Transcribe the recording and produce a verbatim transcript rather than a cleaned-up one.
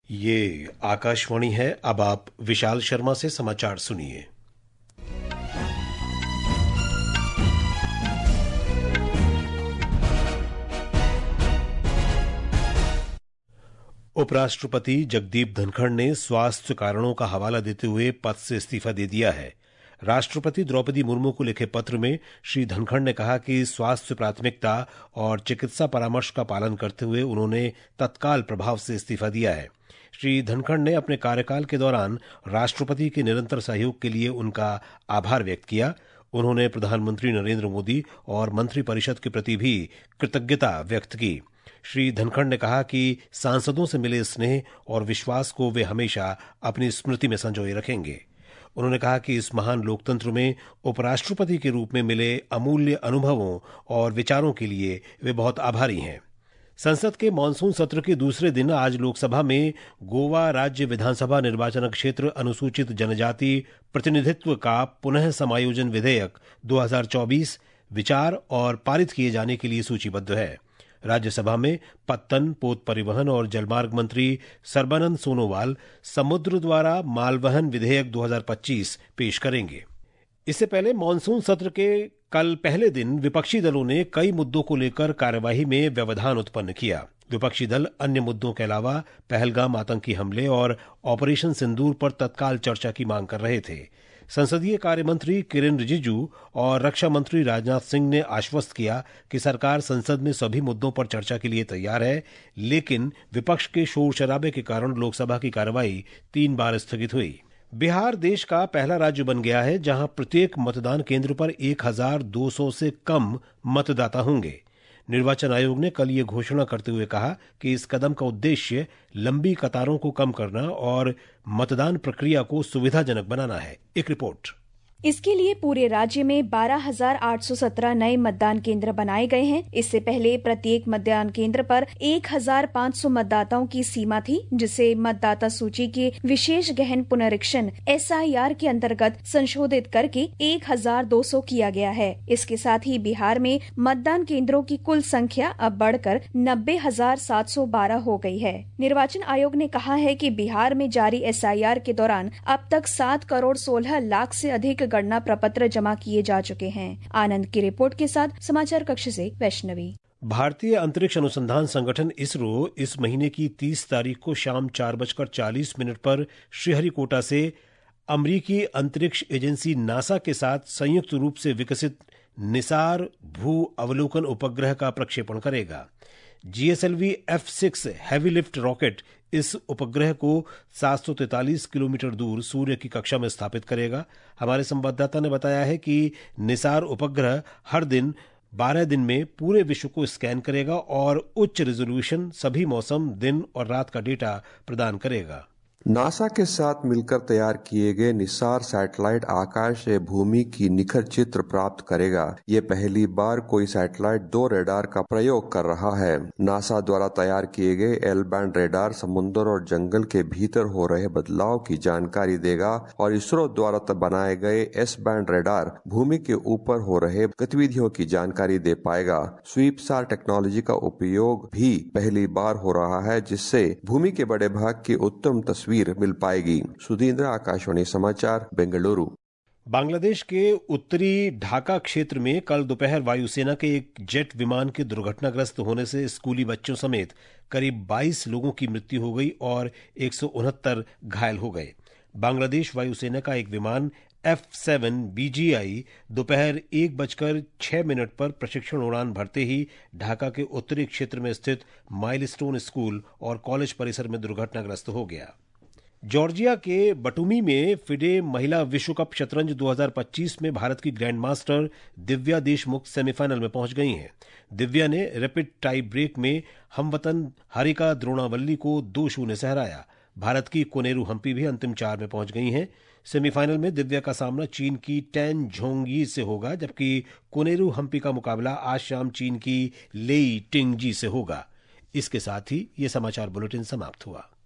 ये आकाशवाणी है। अब आप विशाल शर्मा से समाचार सुनिए। उपराष्ट्रपति जगदीप धनखड़ ने स्वास्थ्य कारणों का हवाला देते हुए पद से इस्तीफा दे दिया है। राष्ट्रपति द्रौपदी मुर्मू को लिखे पत्र में श्री धनखड़ ने कहा कि स्वास्थ्य प्राथमिकता और चिकित्सा परामर्श का पालन करते हुए उन्होंने तत्काल प्रभाव से इस्तीफा दिया है। श्री धनखड़ ने अपने कार्यकाल के दौरान राष्ट्रपति के निरंतर सहयोग के लिए उनका आभार व्यक्त किया। उन्होंने प्रधानमंत्री नरेंद्र मोदी और मंत्रिपरिषद के प्रति भी कृतज्ञता व्यक्त की। श्री धनखड़ ने कहा कि सांसदों से मिले स्नेह और विश्वास को वे हमेशा अपनी स्मृति में संजोए रखेंगे। उन्होंने कहा कि इस महान लोकतंत्र में उपराष्ट्रपति के रूप में मिले अमूल्य अनुभवों और विचारों के लिए वे बहुत आभारी हैं। संसद के मानसून सत्र के दूसरे दिन आज लोकसभा में गोवा राज्य विधानसभा निर्वाचन क्षेत्र अनुसूचित जनजाति प्रतिनिधित्व का पुनः समायोजन विधेयक दो हज़ार चौबीस विचार और पारित किए जाने के लिए सूचीबद्ध है। राज्यसभा में पत्तन, पोत परिवहन और जलमार्ग मंत्री सर्बानंद सोनोवाल समुद्र द्वारा मालवहन विधेयक दो हज़ार पच्चीस पेश करेंगे। इससे पहले मानसून सत्र के कल पहले दिन विपक्षी दलों ने कई मुद्दों को लेकर कार्यवाही में व्यवधान उत्पन्न किया। विपक्षी दल अन्य मुद्दों के अलावा पहलगाम आतंकी हमले और ऑपरेशन सिंदूर पर तत्काल चर्चा की मांग कर रहे थे। संसदीय कार्य मंत्री किरेन रिजिजू और रक्षा मंत्री राजनाथ सिंह ने आश्वस्त किया कि सरकार संसद में सभी मुद्दों पर चर्चा के लिए तैयार है, लेकिन विपक्ष के शोर शराबे के कारण लोकसभा की कार्यवाही तीन बार स्थगित हुई। बिहार देश का पहला राज्य बन गया है जहां प्रत्येक मतदान केंद्र पर एक हज़ार दो सौ से कम मतदाता होंगे। निर्वाचन आयोग ने कल ये घोषणा करते हुए कहा कि इस कदम का उद्देश्य लंबी कतारों को कम करना और मतदान प्रक्रिया को सुविधाजनक बनाना है। एक रिपोर्ट। इसके लिए पूरे राज्य में बारह हज़ार आठ सौ सत्रह नए मतदान केंद्र बनाए गए हैं। इससे पहले प्रत्येक मतदान केंद्र पर एक हज़ार पाँच सौ मतदाताओं की सीमा थी, जिसे मतदाता सूची के विशेष गहन पुनरीक्षण एस आई आर के अंतर्गत संशोधित करके एक हज़ार दो सौ किया गया है। इसके साथ ही बिहार में मतदान केंद्रों की कुल संख्या अब बढ़कर नब्बे हजार सात सौ बारह हो गई है। निर्वाचन आयोग ने कहा है कि बिहार में जारी एस आई आर के दौरान अब तक सात करोड़ सोलह लाख से अधिक गणना प्रपत्र जमा किए जा चुके हैं। आनंद की रिपोर्ट के साथ समाचार कक्ष से वैष्णवी। भारतीय अंतरिक्ष अनुसंधान संगठन इसरो इस महीने की तीस तारीख को शाम चार बजकर चालीस मिनट पर श्रीहरिकोटा से अमरीकी अंतरिक्ष एजेंसी नासा के साथ संयुक्त रूप से विकसित निसार भू अवलोकन उपग्रह का प्रक्षेपण करेगा। G S L V F six heavy lift rocket इस उपग्रह को सात सौ तैंतालीस किलोमीटर दूर सूर्य की कक्षा में स्थापित करेगा। हमारे संवाददाता ने बताया है कि निसार उपग्रह हर दिन बारह दिन में पूरे विश्व को स्कैन करेगा और उच्च रिजोल्यूशन सभी मौसम, दिन और रात का डेटा प्रदान करेगा। नासा के साथ मिलकर तैयार किए गए निसार सैटेलाइट आकाश से भूमि की निखर चित्र प्राप्त करेगा। ये पहली बार कोई सैटेलाइट दो रेडार का प्रयोग कर रहा है। नासा द्वारा तैयार किए गए एल बैंड रेडार समुद्र और जंगल के भीतर हो रहे बदलाव की जानकारी देगा और इसरो द्वारा बनाए गए एस बैंड रेडार भूमि के ऊपर हो रहे गतिविधियों की जानकारी दे पाएगा। स्वीपसार टेक्नोलॉजी का उपयोग भी पहली बार हो रहा है, जिससे भूमि के बड़े भाग की उत्तम तस्वीर मिल पाएगी। सुधींद्र, आकाशवाणी समाचार, बेंगलुरु। बांग्लादेश के उत्तरी ढाका क्षेत्र में कल दोपहर वायुसेना के एक जेट विमान के दुर्घटनाग्रस्त होने से स्कूली बच्चों समेत करीब बाईस लोगों की मृत्यु हो गई और एक सौ उनहत्तर घायल हो गए। बांग्लादेश वायुसेना का एक विमान F seven B G I दोपहर एक बजकर छह मिनट पर प्रशिक्षण उड़ान भरते ही ढाका के उत्तरी क्षेत्र में स्थित माइलस्टोन स्कूल और कॉलेज परिसर में दुर्घटनाग्रस्त हो गया। जॉर्जिया के बटुमी में फिडे महिला विश्व कप शतरंज दो हज़ार पच्चीस में भारत की grand master Divya Deshmukh semifinal में पहुंच गई हैं। दिव्या ने रैपिड टाई ब्रेक में हमवतन हारिका द्रोणावल्ली को दो शून्य से हराया। भारत की कोनेरू हम्पी भी अंतिम चार में पहुंच गई हैं। सेमीफाइनल में दिव्या का सामना चीन की टैन झोंगयी से होगा, जबकि कोनेरू हम्पी का मुकाबला आज शाम चीन की लेई टिंगजी से होगा। इसके साथ ही ये समाचार बुलेटिन समाप्त हुआ।